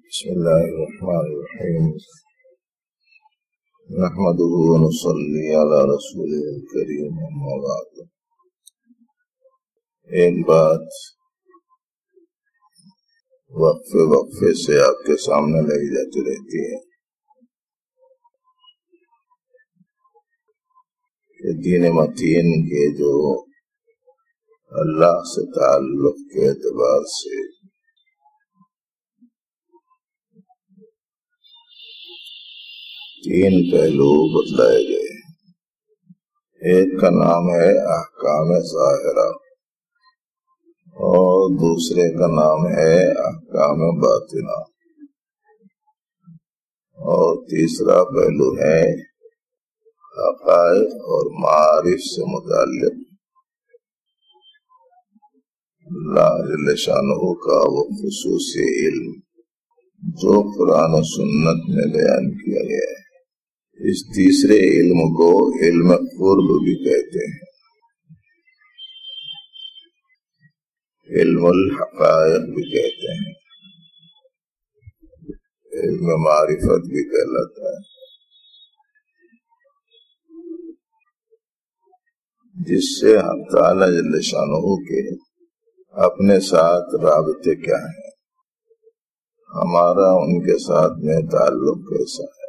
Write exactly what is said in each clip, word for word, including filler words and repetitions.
بسم الله الرحمن الرحيم نحمده ونصلي على رسوله الكريم اما بعد. ایک بات وقفے وقفے سے آپ کے سامنے لائی جاتی رہتی ہے کہ دین متین کے جو اللہ سے تعلق کے اعتبار سے تین پہلو بتلائے گئے. ایک کا نام ہے احکام ظاہرہ اور دوسرے کا نام ہے احکام باطنہ اور تیسرا پہلو ہے حقائق اور معارف سے متعلق اللہ جل شانہ کا وہ خصوصی علم جو قرآن و سنت میں بیان کیا گیا ہے. اس تیسرے علم کو علم قرب بھی کہتے ہیں، علم الحقائق بھی کہتے ہیں، علم معرفت بھی کہلاتا ہے، جس سے حق تعالی جل شانہ کے اپنے ساتھ رابطے کیا ہیں، ہمارا ان کے ساتھ میں تعلق کیسا ہے،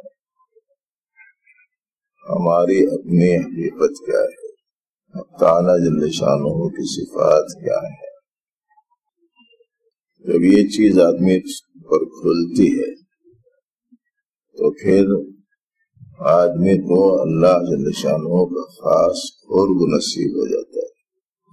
ہماری اپنی حقیقت کیا ہے، حق تعالی جل شانہ کی صفات کیا ہے. جب یہ چیز آدمی پر کھلتی ہے تو پھر آدمی کو اللہ جل شانہ کا خاص قرب نصیب ہو جاتا ہے.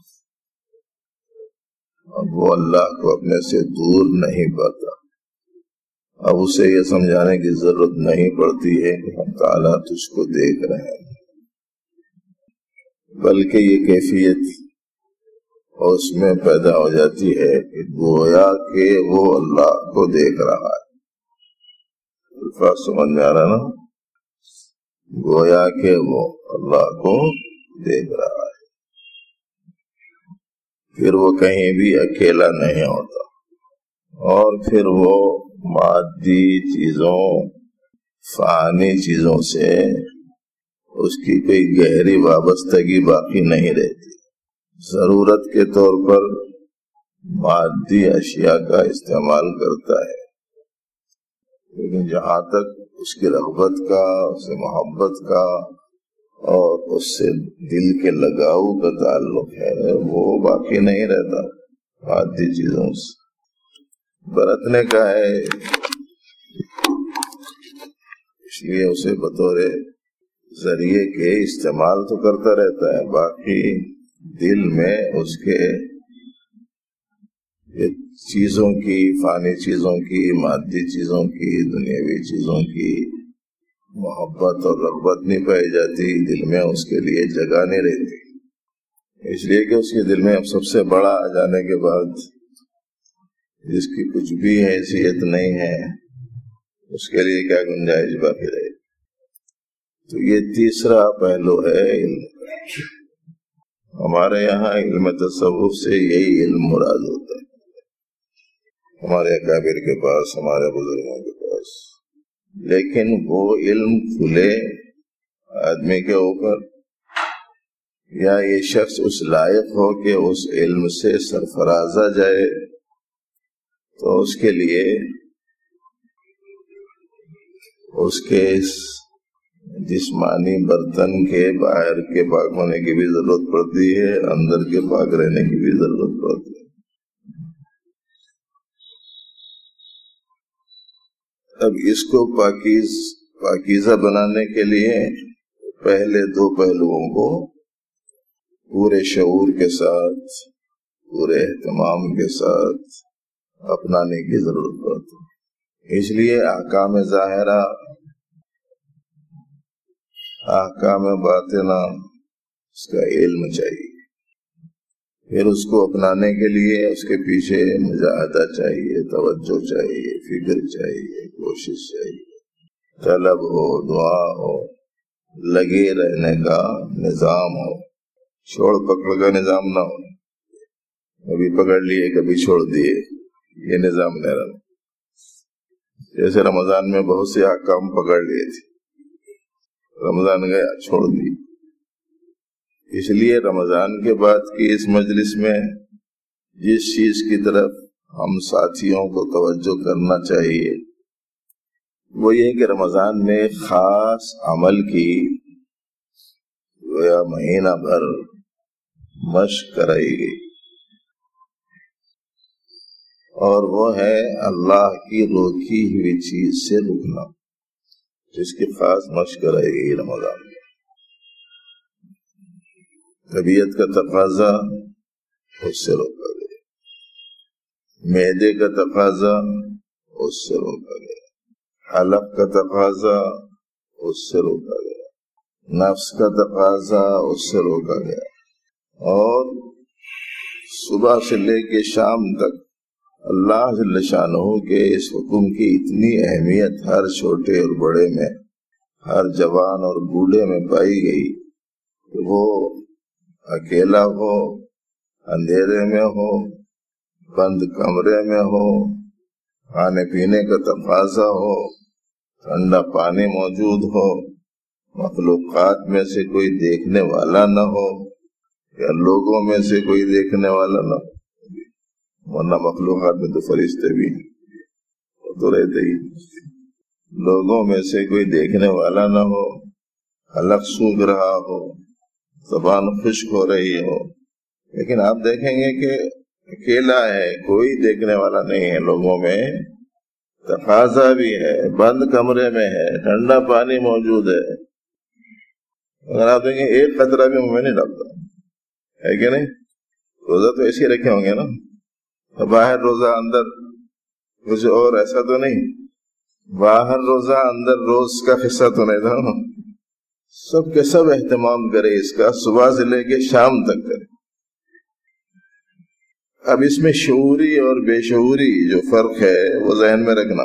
اب وہ اللہ کو اپنے سے دور نہیں پاتا. اب اسے یہ سمجھانے کی ضرورت نہیں پڑتی ہے کہ ہم تعالیٰ تجھ کو دیکھ رہے ہیں، بلکہ یہ کیفیت اس میں پیدا ہو جاتی ہے کہ گویا کہ وہ اللہ کو دیکھ رہا ہے. الفاظ سمجھ میں آ رہا نا؟ گویا کہ وہ اللہ کو دیکھ رہا ہے. پھر وہ کہیں بھی اکیلا نہیں ہوتا اور پھر وہ مادی چیزوں فانی چیزوں سے اس کی کوئی گہری وابستگی باقی نہیں رہتی. ضرورت کے طور پر مادی اشیاء کا استعمال کرتا ہے، لیکن جہاں تک اس کی رغبت کا، اس سے محبت کا اور اس سے دل کے لگاؤ کا تعلق ہے وہ باقی نہیں رہتا مادی چیزوں سے. برتنے کا ہے، اس لیے اسے بطور ذریعے کے استعمال تو کرتا رہتا ہے، باقی دل میں اس کے چیزوں کی، فانی چیزوں کی، مادی چیزوں کی، دنیاوی چیزوں کی محبت اور رغبت نہیں پائی جاتی. دل میں اس کے لیے جگہ نہیں رہتی، اس لیے کہ اس کے دل میں اب سب سے بڑا آ جانے کے بعد جس کی کچھ بھی حیثیت نہیں ہے اس کے لیے کیا گنجائش باقی رہے. تو یہ تیسرا پہلو ہے علم. ہمارے یہاں علم تصوف سے یہی علم مراد ہوتا ہے، ہمارے اکابر کے پاس، ہمارے بزرگوں کے پاس. لیکن وہ علم کھلے آدمی کے اوپر یا یہ شخص اس لائق ہو کہ اس علم سے سرفرازہ جائے تو اس کے لیے اس کے جسمانی برتن کے باہر کے پاک ہونے کی بھی ضرورت پڑتی ہے، اندر کے پاک رہنے کی بھی ضرورت پڑتی ہے. اب اس کو پاکیز پاکیزہ بنانے کے لیے پہلے دو پہلوؤں کو پورے شعور کے ساتھ، پورے اہتمام کے ساتھ اپنانے کی ضرورت پڑتی ہے. اس لیے احکام ظاہرہ، احکام باطنہ اس کا علم چاہیے. پھر اس کو اپنانے کے لیے اس کے پیچھے مجاہدہ چاہیے، توجہ چاہیے، فکر چاہیے، کوشش چاہیے، طلب ہو، دعا ہو، لگے رہنے کا نظام ہو، چھوڑ پکڑ کا نظام نہ ہو. کبھی پکڑ لیے کبھی چھوڑ دیے، یہ نظام نہیں رہا. جیسے رمضان میں بہت سے احکام پکڑ لیے تھے، رمضان گیا چھوڑ دی. اس لیے رمضان کے بعد کی اس مجلس میں جس چیز کی طرف ہم ساتھیوں کو توجہ کرنا چاہیے وہ یہ کہ رمضان میں خاص عمل کی یا مہینہ بھر مشق کرائی گئی، اور وہ ہے اللہ کی روکی ہوئی چیز سے رکنا، جس کی خاص مشق کرائی گئی رمضان میں. طبیعت کا تقاضا اس سے روکا گیا، معدے کا تقاضا اس سے روکا گیا، حلق کا تقاضا اس سے روکا گیا، نفس کا تقاضا اس سے روکا گیا. اور صبح سے لے کے شام تک اللہ جل شانہ کے اس حکم کی اتنی اہمیت ہر چھوٹے اور بڑے میں، ہر جوان اور بوڑھے میں پائی گئی کہ وہ اکیلا ہو، اندھیرے میں ہو، بند کمرے میں ہو، کھانے پینے کا تقاضا ہو، ٹھنڈا پانی موجود ہو، مخلوقات میں سے کوئی دیکھنے والا نہ ہو یا لوگوں میں سے کوئی دیکھنے والا نہ ہو، ورنہ مخلوقات میں تو فرشتے بھی وہ تو رہتے ہی، لوگوں میں سے کوئی دیکھنے والا نہ ہو، حلق سوکھ رہا ہو، زبان خشک ہو رہی ہو، لیکن آپ دیکھیں گے کہ اکیلا ہے، کوئی دیکھنے والا نہیں ہے، لوگوں میں تقاضا بھی ہے، بند کمرے میں ہے، ٹھنڈا پانی موجود ہے، اگر آپ دیکھیں ایک قطرہ بھی منہ میں نہیں ڈالتا ہے کہ نہیں. روزہ تو ایسے رکھے ہوں گے نا، باہر روزہ اندر کچھ اور ایسا تو نہیں، باہر روزہ اندر روز کا قصہ تو نہیں تھا، سب کے سب اہتمام کرے اس کا، صبح سے لے کے شام تک کرے. اب اس میں شعوری اور بے شعوری جو فرق ہے وہ ذہن میں رکھنا.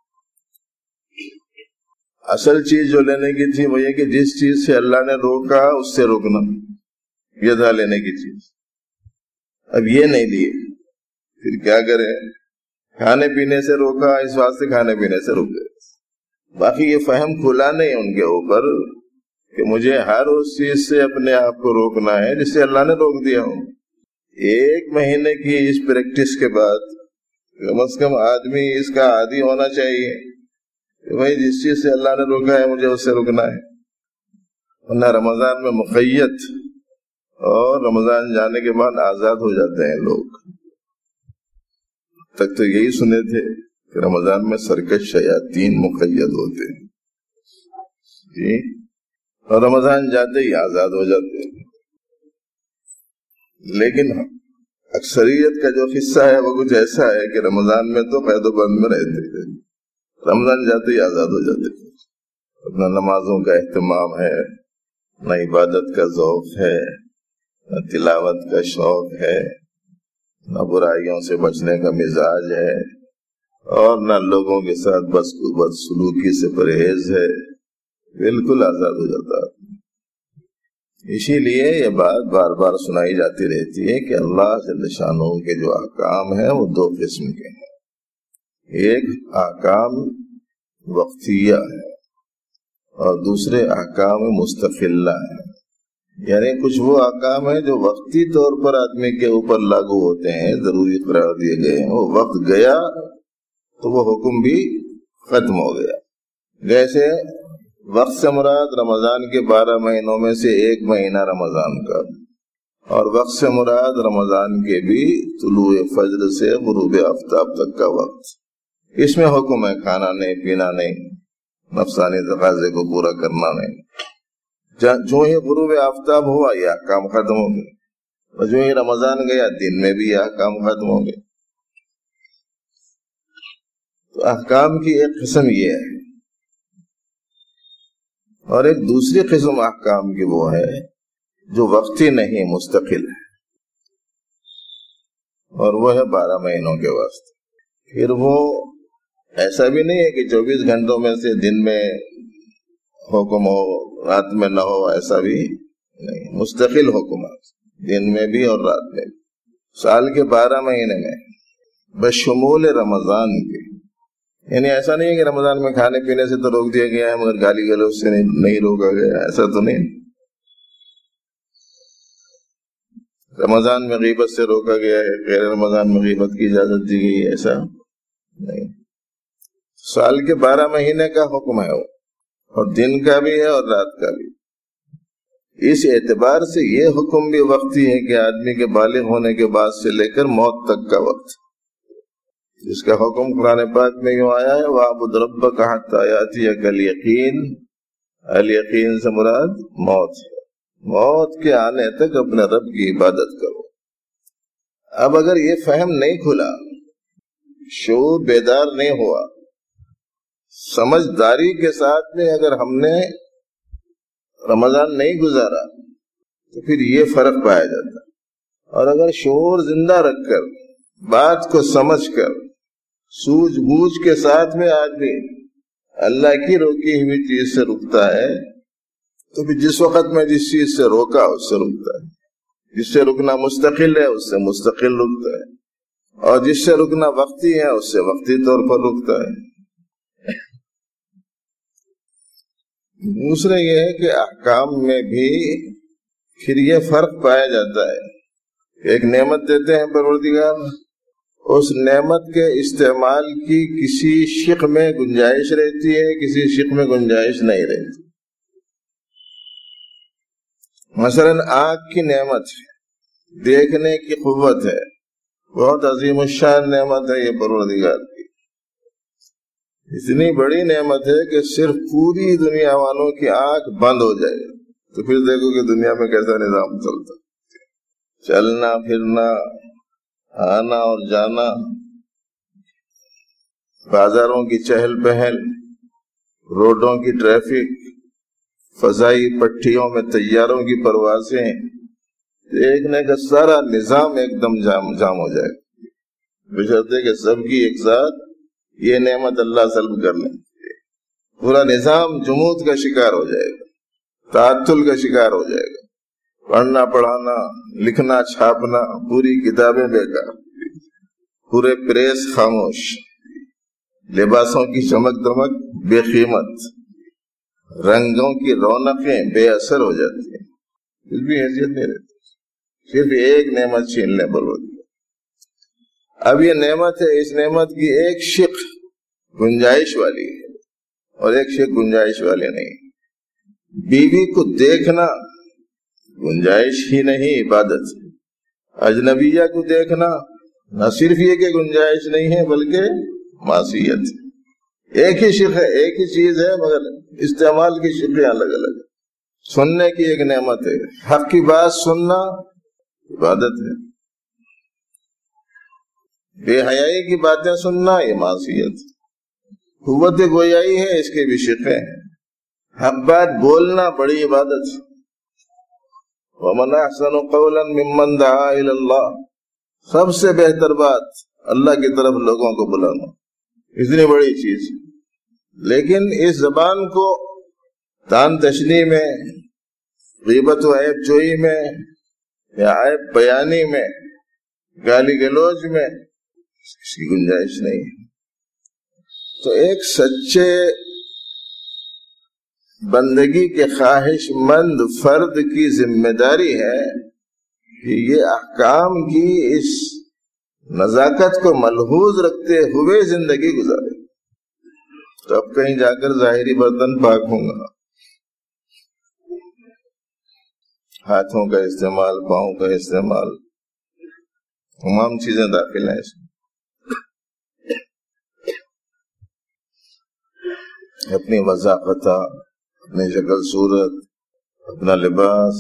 اصل چیز جو لینے کی تھی وہ یہ کہ جس چیز سے اللہ نے روکا اس سے روکنا، یہ تھا لینے کی چیز. اب یہ نہیں لیے، پھر کیا کرے؟ کھانے پینے سے روکا، اس واسطے کھانے پینے سے روک گئے. باقی یہ فہم کھلا نہیں ان کے اوپر کہ مجھے ہر اس چیز سے اپنے آپ کو روکنا ہے جس سے اللہ نے روک دیا ہو. ایک مہینے کی اس پریکٹس کے بعد کم از کم آدمی اس کا عادی ہونا چاہیے کہ بھائی جس چیز سے اللہ نے روکا ہے مجھے اس سے رکنا ہے. ورنہ رمضان میں مقید اور رمضان جانے کے بعد آزاد ہو جاتے ہیں لوگ. تک تو یہی سنے تھے کہ رمضان میں سرکش شیاطین مقید ہوتے ہیں جی، اور رمضان جاتے ہی آزاد ہو جاتے ہیں. لیکن اکثریت کا جو حصہ ہے وہ کچھ ایسا ہے کہ رمضان میں تو قید و بند میں رہتے ہیں، رمضان جاتے ہی آزاد ہو جاتے ہیں. اپنا نمازوں کا اہتمام ہے، نہ عبادت کا ذوق ہے، نہ تلاوت کا شوق ہے، نہ برائیوں سے بچنے کا مزاج ہے، اور نہ لوگوں کے ساتھ بس بدسلوکی سے پرہیز ہے. بالکل آزاد ہو جاتا ہے. اسی لیے یہ بات بار بار سنائی جاتی رہتی ہے کہ اللہ جل شانہ کے جو احکام ہیں وہ دو قسم کے ہیں. ایک احکام وقتیہ ہے اور دوسرے احکام مستقلہ ہیں. یعنی کچھ وہ احکام ہیں جو وقتی طور پر آدمی کے اوپر لاگو ہوتے ہیں، ضروری قرار دیے گئے ہیں، وہ وقت گیا تو وہ حکم بھی ختم ہو گیا. جیسے وقت سے مراد رمضان کے بارہ مہینوں میں سے ایک مہینہ رمضان کا، اور وقت سے مراد رمضان کے بھی طلوع فجر سے غروب آفتاب تک کا وقت. اس میں حکم ہے کھانا نہیں، پینا نہیں، نفسانی تقاضے کو پورا کرنا نہیں. جو ہی غروب آفتاب ہوا یہ احکام ختم ہو گئے، اور جو ہی رمضان گیا دن میں بھی یہ احکام ختم ہو گئے. تو احکام کی ایک قسم یہ ہے، اور ایک دوسری قسم احکام کی وہ ہے جو وقتی نہیں، مستقل ہے، اور وہ ہے بارہ مہینوں کے واسطے. پھر وہ ایسا بھی نہیں ہے کہ چوبیس گھنٹوں میں سے دن میں حکم ہو رات میں نہ ہو، ایسا بھی نہیں. مستقل حکمات دن میں بھی اور رات میں بھی، سال کے بارہ مہینے میں بشمول رمضان کے. یعنی ایسا نہیں ہے کہ رمضان میں کھانے پینے سے تو روک دیا گیا ہے مگر گالی گلوچ سے نہیں, نہیں روکا گیا، ایسا تو نہیں۔ رمضان میں غیبت سے روکا گیا ہے، غیر رمضان میں غیبت کی اجازت دی گئی ہے، ایسا نہیں۔ سال کے بارہ مہینے کا حکم ہے وہ، اور دن کا بھی ہے اور رات کا بھی۔ اس اعتبار سے یہ حکم بھی وقتی ہے کہ آدمی کے بالغ ہونے کے بعد سے لے کر موت تک کا وقت، جس کا حکم قرآن پاک میں یوں آیا ہے وَاعْبُدْ رَبَّكَ حَتَّىٰ يَأْتِيَكَ الْيَقِينُ۔ الیقین سے مراد موت ہے، موت کے آنے تک اپنے رب کی عبادت کرو۔ اب اگر یہ فہم نہیں کھلا، شعور بیدار نہیں ہوا، سمجھداری کے ساتھ میں اگر ہم نے رمضان نہیں گزارا تو پھر یہ فرق پایا جاتا ہے۔ اور اگر شعور زندہ رکھ کر، بات کو سمجھ کر، سوجھ بوجھ کے ساتھ میں آدمی اللہ کی روکی ہوئی چیز سے رکتا ہے تو پھر جس وقت میں جس چیز سے روکا اس سے رکتا ہے، جس سے رکنا مستقل ہے اس سے مستقل رکتا ہے، اور جس سے رکنا وقتی ہے اس سے وقتی طور پر رکتا ہے۔ دوسرا یہ ہے کہ احکام میں بھی پھر یہ فرق پایا جاتا ہے، ایک نعمت دیتے ہیں پروردگار، اس نعمت کے استعمال کی کسی شق میں گنجائش رہتی ہے، کسی شق میں گنجائش نہیں رہتی۔ مثلا آنکھ کی نعمت ہے، دیکھنے کی قوت ہے، بہت عظیم الشان نعمت ہے یہ پروردگار کی، اتنی بڑی نعمت ہے کہ صرف پوری دنیا والوں کی آنکھ بند ہو جائے تو پھر دیکھو کہ دنیا میں کیسا نظام چلتا، چلنا پھرنا، آنا اور جانا، بازاروں کی چہل پہل، روڈوں کی ٹریفک، فضائی پٹھیوں میں طیاروں کی پروازیں، دیکھنے کا سارا نظام ایک دم جام جام ہو جائے گا، بشرطے کہ سب کی ایک ساتھ یہ نعمت اللہ سلب کر لیں، پورا نظام جمود کا شکار ہو جائے گا، تعطل کا شکار ہو جائے گا، پڑھنا پڑھانا لکھنا چھاپنا پوری کتابیں بیکار، پورے پریس خاموش، لباسوں کی چمک دمک بے قیمت، رنگوں کی رونقیں بے اثر ہو جاتی ہیں، کچھ بھی حیثیت نہیں رہتی، صرف ایک نعمت چھیننے پر ہوتی ہے۔ اب یہ نعمت ہے، اس نعمت کی ایک شق گنجائش والی ہے اور ایک شق گنجائش والی نہیں۔ بیوی کو دیکھنا گنجائش ہی نہیں، عبادت۔ اجنبیہ کو دیکھنا نہ صرف یہ کہ گنجائش نہیں ہے بلکہ معصیت۔ ایک ہی شق ہے، ایک ہی چیز ہے مگر استعمال کی شقیں الگ الگ۔ سننے کی ایک نعمت ہے، حق کی بات سننا عبادت ہے، بے حیائی کی باتیں سننا یہ معصیت۔ قوت گویائی ہے، اس کے بھی شقیں ہیں، حق بات بولنا بڑی عبادت۔ وَمَنْ أَحْسَنُ قَوْلًا مِّمَّنْ دَعَا إِلَى اللَّهِ، سب سے بہتر بات اللہ کی طرف لوگوں کو بلانا، اتنی بڑی چیز۔ لیکن اس زبان کو تان تشنی میں، غیبت و عیب جوئی میں یا عیب بیانی میں، گالی گلوچ میں اس کی گنجائش نہیں ہے۔ تو ایک سچے بندگی کے خواہش مند فرد کی ذمہ داری ہے کہ یہ احکام کی اس نزاکت کو ملحوظ رکھتے ہوئے زندگی گزارے، تو اب کہیں جا کر ظاہری برتن پاک ہوں گا، ہاتھوں کا استعمال، پاؤں کا استعمال، تمام چیزیں داخل ہیں اس میں۔ اپنی وضاحت، اپنی شکل صورت، اپنا لباس،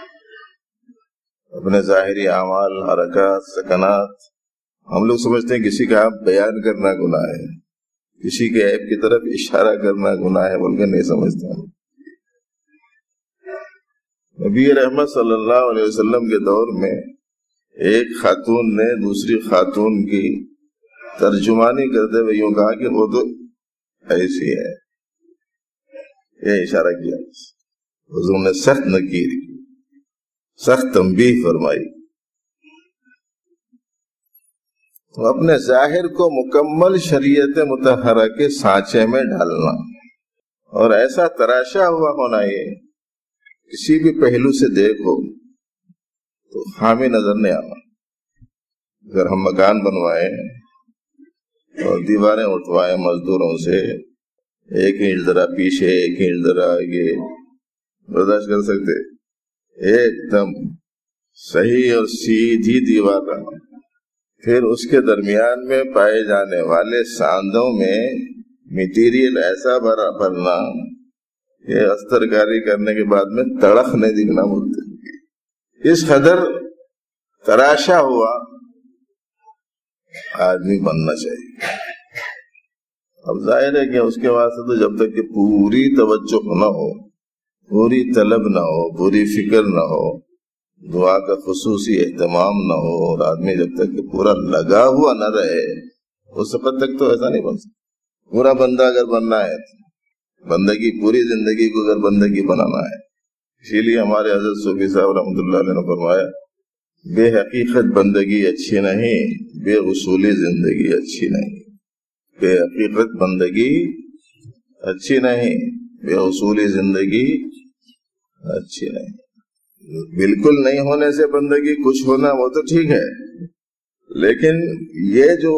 اپنے ظاہری اعمال، حرکات، سکنات، ہم لوگ سمجھتے ہیں کسی کا بیان کرنا گناہ ہے، کسی کے عیب کی طرف اشارہ کرنا گناہ ہے، بلکہ نہیں سمجھتے ہیں۔ نبی رحمت صلی اللہ علیہ وسلم کے دور میں ایک خاتون نے دوسری خاتون کی ترجمانی کرتے ہوئے یوں کہا کہ وہ تو ایسی ہے، یہ اشارہ کیا، حضور نے سخت نکیر کی، سخت تنبیہ فرمائی۔ تو اپنے ظاہر کو مکمل شریعت مطہرہ کے سانچے میں ڈالنا، اور ایسا تراشا ہوا ہونا، یہ کسی بھی پہلو سے دیکھو تو خامی نظر نہیں آنا۔ اگر ہم مکان بنوائیں اور دیواریں اٹھوائیں مزدوروں سے، ایک انچ ذرا پیچھے ایک انچ ذرا آگے، برداشت کر سکتے؟ ایک دم صحیح اور سیدھی دیوار رہنا، پھر اس کے درمیان میں پائے جانے والے ساندوں میں میٹیریل ایسا بھرا بھرنا کہ استر کاری کرنے کے بعد میں تڑخ نہیں دکھنا بولتے۔ اس قدر تراشا ہوا آدمی بننا چاہیے۔ اب ظاہر ہے کہ اس کے واسطے تو جب تک کہ پوری توجہ نہ ہو، پوری طلب نہ ہو، پوری فکر نہ ہو، دعا کا خصوصی اہتمام نہ ہو، اور آدمی جب تک کہ پورا لگا ہوا نہ رہے، اس وقت تک تو ایسا نہیں بن سکتا۔ پورا بندہ اگر بننا ہے، بندگی پوری زندگی کو اگر بندگی بنانا ہے، اسی لیے ہمارے حضرت صوفی صاحب رحمۃ اللہ علیہ نے فرمایا، بے حقیقت بندگی اچھی نہیں، بے اصولی زندگی اچھی نہیں۔ بے حقیقت بندگی اچھی نہیں، بے اصولی زندگی اچھی نہیں۔ بالکل نہیں ہونے سے بندگی کچھ ہونا وہ تو ٹھیک ہے، لیکن یہ جو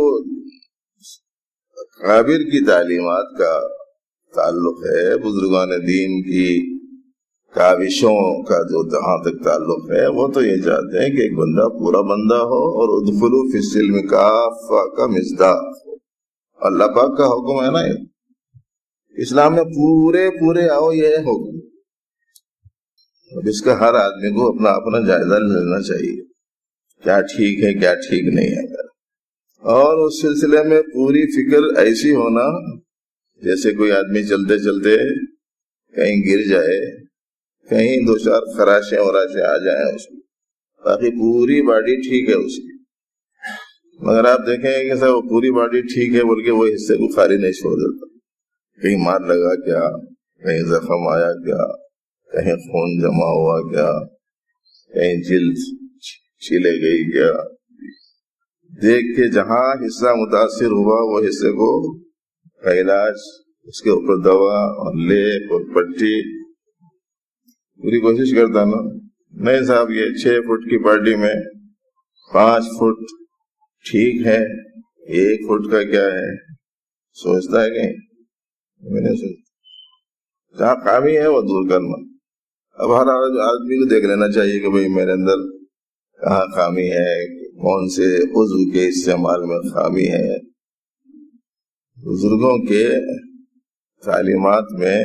قابر کی تعلیمات کا تعلق ہے، بزرگان دین کی کاوشوں کا جو جہاں تک تعلق ہے، وہ تو یہ چاہتے ہیں کہ ایک بندہ پورا بندہ ہو، اور ادخلوا فی السلم کافہ کا مصداق ہو۔ اللہ پاک کا حکم ہے نا، یہ اسلام میں پورے پورے آؤ، یہ حکم۔ اب اس کا ہر آدمی کو اپنا اپنا جائزہ لینا چاہیے، کیا ٹھیک ہے کیا ٹھیک نہیں ہے، اور اس سلسلے میں پوری فکر ایسی ہونا جیسے کوئی آدمی چلتے چلتے کہیں گر جائے، کہیں دو چار خراشیں وراشیں آ جائیں اس کو، باقی پوری باڈی ٹھیک ہے اس کی، مگر آپ دیکھیں گے کہ صاحب وہ پوری باڈی ٹھیک ہے بول کے وہ حصے کو خالی نہیں چھوڑ دیتا، کہیں مار لگا کیا، کہیں زخم آیا کیا، کہیں خون جمع ہوا کیا، کہیں جلد چھیلے گئی کیا، دیکھ کے جہاں حصہ متاثر ہوا وہ حصے کو کا علاج، اس کے اوپر دوا اور لیپ اور پٹی پوری کوشش کرتا نا۔ نہیں صاحب یہ چھ فٹ کی باڈی میں پانچ فٹ ٹھیک ہے، ایک فٹ کا کیا ہے سوچتا ہے کہیں؟ میں نے سوچتا جہاں خامی ہے وہ دور کرنا۔ اب ہر آدمی کو دیکھ لینا چاہیے کہ بھئی میرے اندر کہاں خامی ہے، کون سے عضو کے استعمال میں خامی ہے۔ بزرگوں کے تعلیمات میں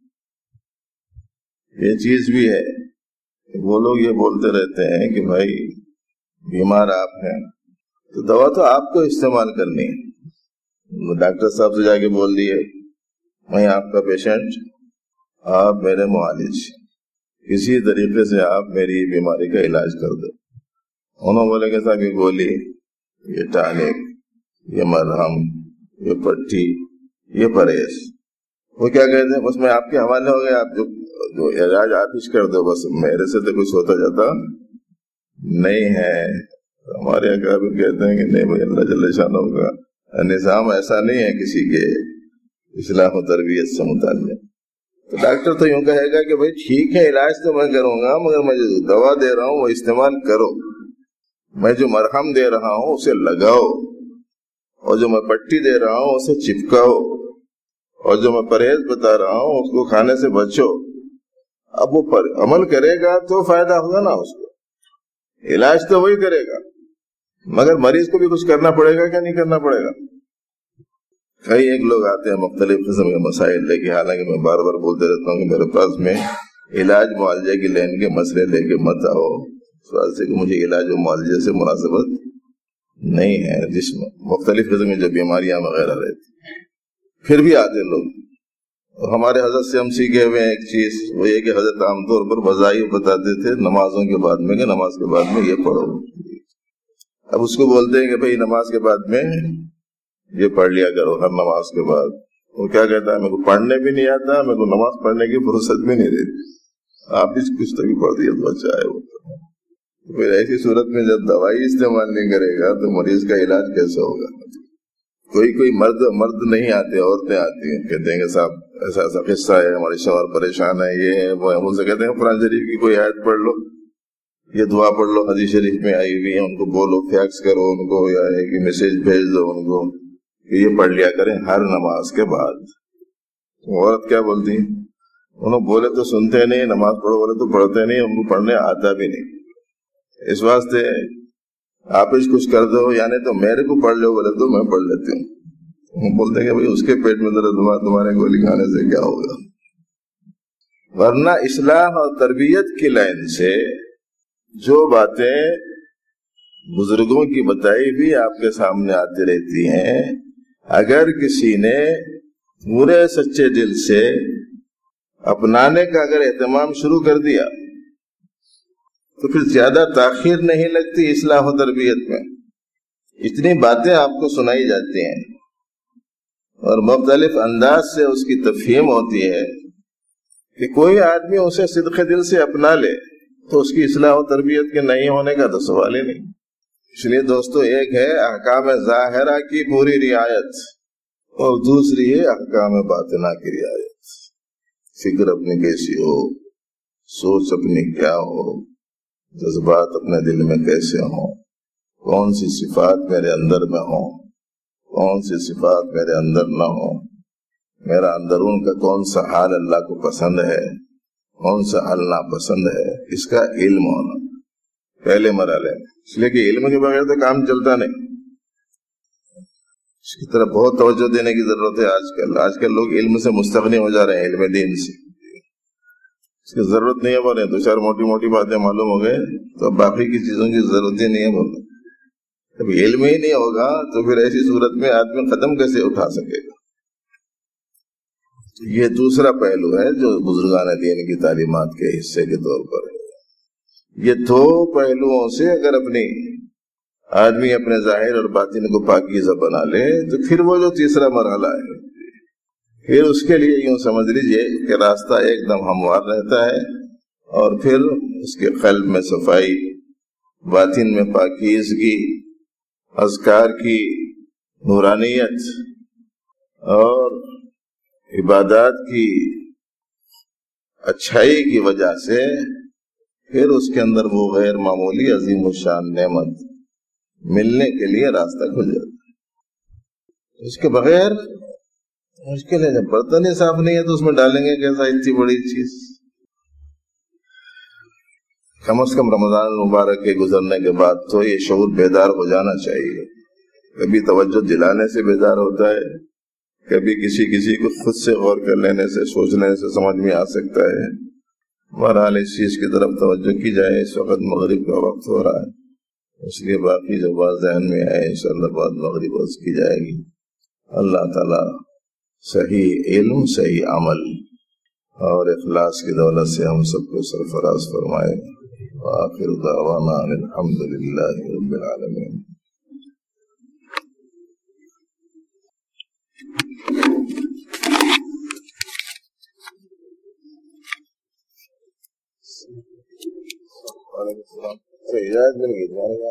یہ چیز بھی ہے، وہ لوگ یہ بولتے رہتے ہیں کہ بھائی بیمار آپ ہیں تو دوا تو آپ کو استعمال کرنی ہے۔ ڈاکٹر صاحب سے جا کے بول دیے میں آپ کا پیشنٹ، آپ میرے معالج، کسی طریقے سے آپ میری بیماری کا علاج کر دو۔ انہوں بولے کہ صاحب یہ گولی، یہ ٹانک، یہ مرہم، یہ پٹی، یہ پرہیز، وہ کیا کہتے ہیں بس میں آپ کے حوالے ہو گیا، آپ جو جو علاج آپ ہی کر دو، بس میرے سے تو کچھ ہوتا جاتا نہیں ہے۔ ہمارے اکابر کہتے ہیں کہ نہیں بھائی اللہ جل شانہ کا نظام ایسا نہیں ہے کسی کے اصلاح و تربیت سے متعلق۔ تو ڈاکٹر تو یوں کہے گا کہ بھائی ٹھیک ہے علاج تو میں کروں گا، مگر میں جو دوا دے رہا ہوں وہ استعمال کرو، میں جو مرہم دے رہا ہوں اسے لگاؤ، اور جو میں پٹی دے رہا ہوں اسے چپکاؤ، اور جو میں پرہیز بتا رہا ہوں اس کو کھانے سے بچو۔ اب وہ پر عمل کرے گا تو فائدہ ہوگا نا اس کو، علاج تو وہی کرے گا، مگر مریض کو بھی کچھ کرنا پڑے گا کیا نہیں کرنا پڑے گا؟ کئی ایک لوگ آتے ہیں مختلف قسم کے مسائل لے کے، حالانکہ میں بار بار بولتے رہتا ہوں کہ میرے پاس میں علاج معالجے کی لین کے مسئلے لے کے مت آؤ، اس واسطے کہ مجھے علاج و معالجے سے مناسبت نہیں ہے، جس میں مختلف قسم کی جو بیماریاں وغیرہ رہتی، پھر بھی آتے لوگ۔ ہمارے حضرت سے ہم سیکھے ہوئے ایک چیز وہ یہ کہ حضرت عام طور پر وظائف بتاتے تھے نمازوں کے بعد میں کہ نماز کے بعد میں یہ پڑھو۔ اب اس کو بولتے ہیں کہ بھئی نماز کے بعد میں یہ پڑھ لیا کرو ہر نماز کے بعد۔ وہ کیا کہتا ہے میرے کو پڑھنے بھی نہیں آتا، میرے کو نماز پڑھنے کی فرصت بھی نہیں رہتی۔ آپ اس کچھ تک پڑھ دیا تو اچھا ہے وہ۔ پھر ایسی صورت میں جب دوائی استعمال نہیں کرے گا تو مریض کا علاج کیسے ہوگا؟ کوئی کوئی مرد مرد نہیں آتے، عورتیں آتی ہیں، کہتے ہیں کہ صاحب ایسا ایسا قصہ ہے، ہمارے شوہر پریشان ہے، یہ ہے وہ ہے، ان سے کہتے ہیں قرآن شریف کی کوئی آیت پڑھ لو، یہ دعا پڑھ لو، حدیث شریف میں آئی ہوئی ہے، ان کو بولو، فیکس کرو ان کو، یا ایک میسج بھیج دو ان کو کہ یہ پڑھ لیا کریں ہر نماز کے بعد۔ عورت کیا بولتی ہیں؟ انہوں بولے تو سنتے نہیں، نماز پڑھو بولے تو پڑھتے نہیں، ان کو پڑھنے آتا بھی نہیں۔ اس واسطے آپ اس کچھ کر دو، یعنی تو میرے کو پڑھ لو بولے تو میں پڑھ لیتی ہوں۔ وہ بولتے ہیں کہ بھائی اس کے پیٹ میں درد ہوا، تمہارے گولی کھانے سے کیا ہوگا؟ ورنہ اصلاح اور تربیت کی لائن سے جو باتیں بزرگوں کی بتائی بھی آپ کے سامنے آتی رہتی ہیں، اگر کسی نے پورے سچے دل سے اپنانے کا اگر اہتمام شروع کر دیا تو پھر زیادہ تاخیر نہیں لگتی اصلاح و تربیت میں۔ اتنی باتیں آپ کو سنائی جاتی ہیں اور مختلف انداز سے اس کی تفہیم ہوتی ہے کہ کوئی آدمی اسے صدق دل سے اپنا لے تو اس کی اصلاح و تربیت کے نہیں ہونے کا تو سوال ہی نہیں۔ اس لیے دوستو، ایک ہے احکام ظاہرہ کی پوری رعایت اور دوسری ہے احکام باطنہ کی رعایت۔ فکر اپنی کیسی ہو، سوچ اپنی کیا ہو، جذبات اپنے دل میں کیسے ہوں، کون سی صفات میرے اندر میں ہوں، کون سی صفات میرے اندر نہ ہوں، میرا اندرون کا کون سا حال اللہ کو پسند ہے، کون سا حال ناپسند ہے، اس کا علم ہونا پہلے مرحلے میں۔ اس لیے کہ علم کے بغیر تو کام چلتا نہیں، اس کی طرف بہت توجہ دینے کی ضرورت ہے۔ آج کل آج کل لوگ علم سے مستغنی ہو جا رہے ہیں، علم دین سے اس کی ضرورت نہیں ہے بولے، دو چار موٹی موٹی باتیں معلوم ہو گئے تو اب باقی کی چیزوں کی ضرورت ہی نہیں ہے بولے۔ جب علم ہی نہیں ہوگا تو پھر ایسی صورت میں آدمی قدم کیسے اٹھا سکے گا؟ یہ دوسرا پہلو ہے جو بزرگان دین کی تعلیمات کے حصے کے طور پر ہے۔ یہ دو پہلوؤں سے اگر اپنی آدمی اپنے ظاہر اور باطن کو پاکیزہ بنا لے تو پھر وہ جو تیسرا مرحلہ ہے، پھر اس کے لیے یوں سمجھ لیجئے کہ راستہ ایک دم ہموار رہتا ہے، اور پھر اس کے قلب میں صفائی، باطن میں پاکیزگی، اذکار کی نورانیت اور عبادات کی اچھائی کی وجہ سے پھر اس کے اندر وہ غیر معمولی عظیم الشان نعمت ملنے کے لیے راستہ کھل جاتا ہے۔ اس کے بغیر مشکل ہے، جب برتن ہی صاف نہیں ہے تو اس میں ڈالیں گے کیسا اتنی بڑی چیز؟ کم از کم رمضان المبارک کے گزرنے کے بعد تو یہ شعور بیدار ہو جانا چاہیے۔ کبھی توجہ دلانے سے بیدار ہوتا ہے، کبھی کسی کسی کو خود سے غور کر لینے سے، سوچنے سے سمجھ میں آ سکتا ہے۔ بہرحال اس چیز کی طرف توجہ کی جائے۔ اس وقت مغرب کا وقت ہو رہا ہے، اس لیے باقی جو بات ذہن میں آئے انشاءاللہ بعد مغرب عرض کی جائے گی۔ اللہ تعالی صحیح علم، صحیح عمل اور اخلاص کی دولت سے ہم سب کو سرفراز فرمائے۔ وآخر دعوانا الحمد للہ رب العالمین۔ وعلیکم السلام۔ ہدایت مل گئی۔